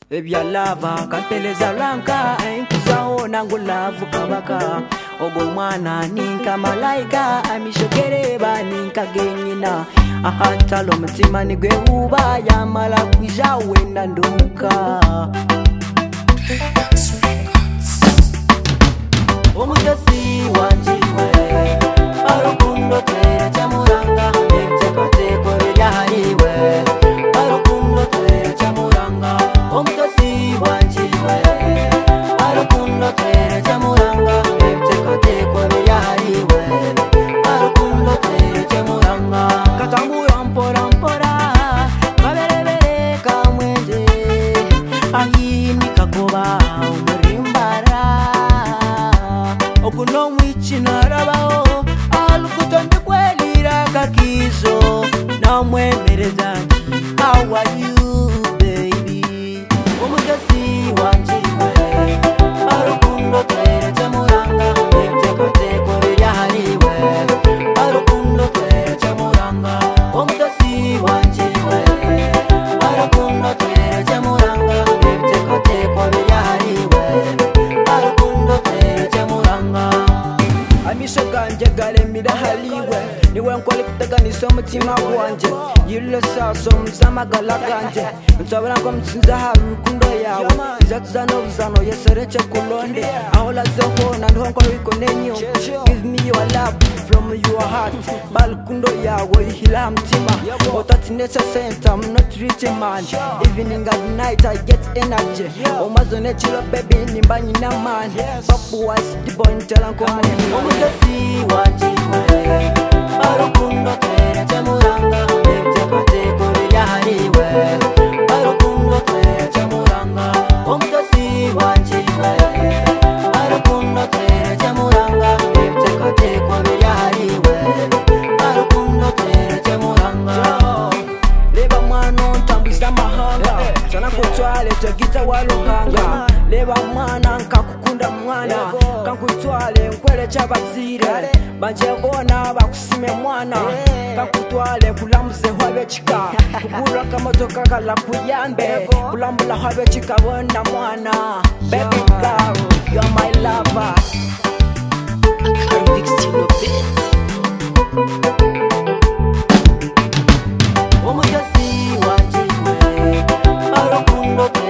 Ebya lava kanteleza lanka enkuzaho nangu lavu kabaka ogo mwana ninka malaika amishokereba ninka genyina ahantalo mutima nigwe uba yamala kwija wenda nduka omugasi wanjiwe arukundo tere chamuranga ektekoteko byahariwe arukundo tere chamuranga omugasi wanjiwe arukundo tere chamuranga ektekoteko byahariwe arukundo tere chamuranga katambura mpora mpora kaberebere kamwende ahini kakoba umurimbara okuno mwichinarabaho alukutonde kwelira kakizo namwemereza how are you baby omugasi wanjiwe arukundo tere chamuranga ektekoteko byahariwe arukundo tere chamuranga omugasi wanjiwe arukundo tere chamuranga ektekoteko byahariwe arukundo tere chamuranga amisho ganje galemira haliwe niwe nkwali kuteganisa umutima wanje yirule saso muzamagala ganje nsabira ngo mutsinza hari urukundo yawe izatuzana ubuzano yeserece kulonde aho lazehona niho nkwabikonenyo give me your love from your heart balukundo yawe ihila mtima otati nature center I'm not rich man evening at night I get energy omazo nechilo baby nimbanyi na man papu was the boy ntela nkomani omugasi wanjiwe arukundo tere chamuranga ektekoteko byahariwe arukundo tere chamuranga omugasi wanjiwe arukundo tere chamuranga ektekoteko byahariwe arukundo tere chamuranga leba mwana ntambuza mahanga sana kutwale tegita waluhanga leba mwana nkakukunda mwana kankutwale nkwele chabazire banje bona bakusime mwana kakutwale kulamuze hwabe chika kugura kamotoka kala kuyambe kulambula hwabe chika bona mwana baby girl you're my lover I mixed in a bit omugasi wanjiwe arukundo